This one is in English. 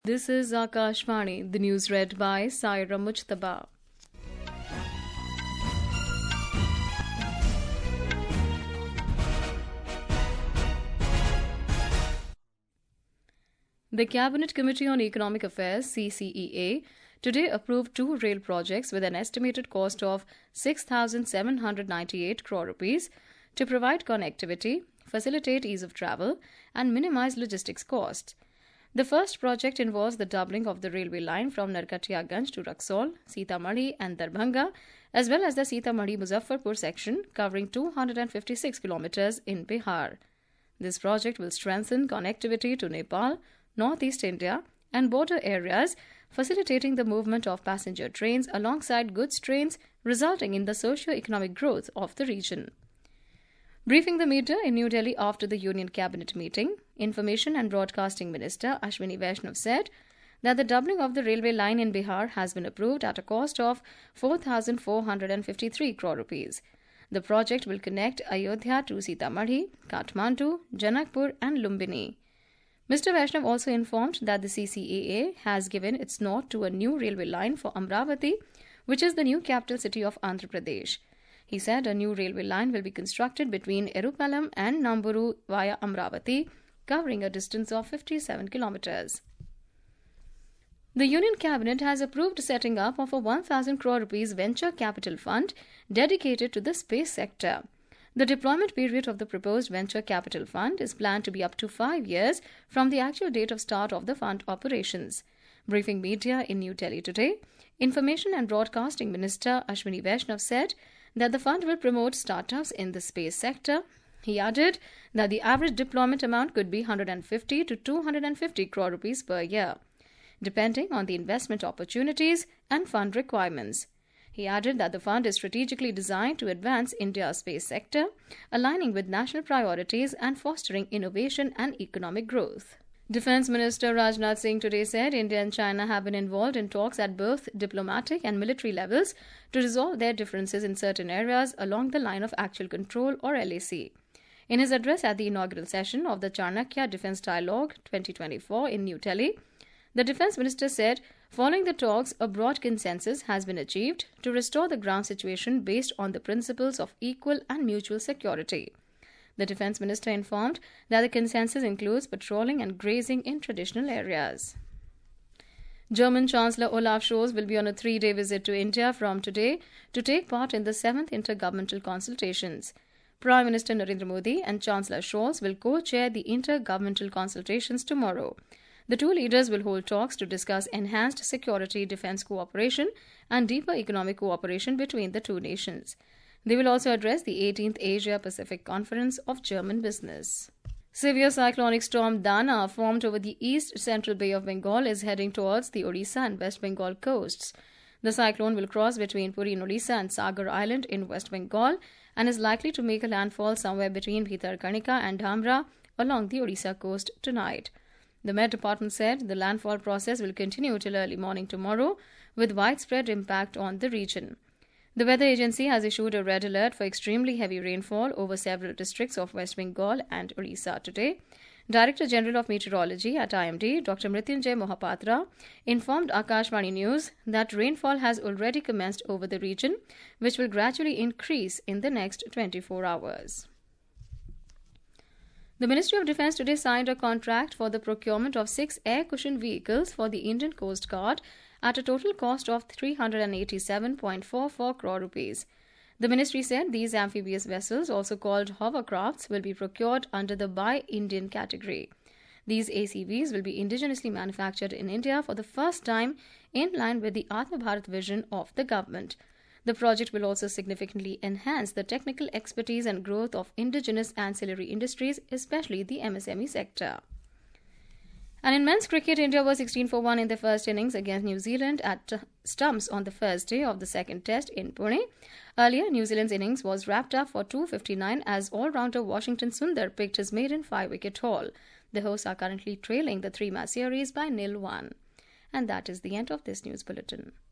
This is Akashvani, the news read by Saira Mujtaba. The Cabinet Committee on Economic Affairs (CCEA) today approved two rail projects with an estimated cost of 6,798 crore rupees to provide connectivity, facilitate ease of travel, and minimize logistics costs. The first project involves the doubling of the railway line from Narkatiyaganj to Raxaul, Sitamarhi, and Darbhanga, as well as the Sitamarhi-Muzaffarpur section covering 256 kilometers in Bihar. This project will strengthen connectivity to Nepal, Northeast India, and border areas, facilitating the movement of passenger trains alongside goods trains, resulting in the socio-economic growth of the region. Briefing the media in New Delhi after the Union Cabinet meeting, Information and Broadcasting Minister Ashwini Vaishnav said that the doubling of the railway line in Bihar has been approved at a cost of 4,453 crore rupees. The project will connect Ayodhya to Sitamarhi, Kathmandu, Janakpur, and Lumbini. Mr. Vaishnav also informed that the CCAA has given its nod to a new railway line for Amravati, which is the new capital city of Andhra Pradesh. He said a new railway line will be constructed between Erupalam and Namburu via Amravati, covering a distance of 57 kilometers. The Union Cabinet has approved setting up of a 1,000 crore rupees venture capital fund dedicated to the space sector. The deployment period of the proposed venture capital fund is planned to be up to 5 years from the actual date of start of the fund operations. Briefing media in New Delhi today, Information and Broadcasting Minister Ashwini Vaishnav said that the fund will promote startups in the space sector. He added that the average deployment amount could be 150 to 250 crore rupees per year, depending on the investment opportunities and fund requirements. He added that the fund is strategically designed to advance India's space sector, aligning with national priorities and fostering innovation and economic growth. Defence Minister Rajnath Singh today said India and China have been involved in talks at both diplomatic and military levels to resolve their differences in certain areas along the line of actual control or LAC. In his address at the inaugural session of the Chanakya Defence Dialogue 2024 in New Delhi, the Defence Minister said, following the talks, a broad consensus has been achieved to restore the ground situation based on the principles of equal and mutual security. The Defence Minister informed that the consensus includes patrolling and grazing in traditional areas. German Chancellor Olaf Scholz will be on a 3-day visit to India from today to take part in the 7th Intergovernmental Consultations. Prime Minister Narendra Modi and Chancellor Scholz will co-chair the Intergovernmental Consultations tomorrow. The two leaders will hold talks to discuss enhanced security defence cooperation and deeper economic cooperation between the two nations. They will also address the 18th Asia-Pacific Conference of German Business. Severe cyclonic storm Dana, formed over the east-central Bay of Bengal, is heading towards the Odisha and West Bengal coasts. The cyclone will cross between Puri in Odisha and Sagar Island in West Bengal and is likely to make a landfall somewhere between Bhitarkanika and Dhamra along the Odisha coast tonight. The Met Department said the landfall process will continue till early morning tomorrow, with widespread impact on the region. The weather agency has issued a red alert for extremely heavy rainfall over several districts of West Bengal and Odisha today. Director General of Meteorology at IMD, Dr. Mrityunjay Mohapatra, informed Akashvani News that rainfall has already commenced over the region, which will gradually increase in the next 24 hours. The Ministry of Defence today signed a contract for the procurement of 6 air cushion vehicles for the Indian Coast Guard at a total cost of 387.44 crore rupees. The ministry said these amphibious vessels, also called hovercrafts, will be procured under the Buy Indian category. These ACVs will be indigenously manufactured in India for the first time, in line with the Atma Bharat vision of the government. The project will also significantly enhance the technical expertise and growth of indigenous ancillary industries, especially the MSME sector. And in men's cricket, India was 16 for 1 in the first innings against New Zealand at stumps on the first day of the second test in Pune. Earlier, New Zealand's innings was wrapped up for 259 as all-rounder Washington Sundar picked his maiden 5-wicket haul. The hosts are currently trailing the 3-match series by 0-1. And that is the end of this news bulletin.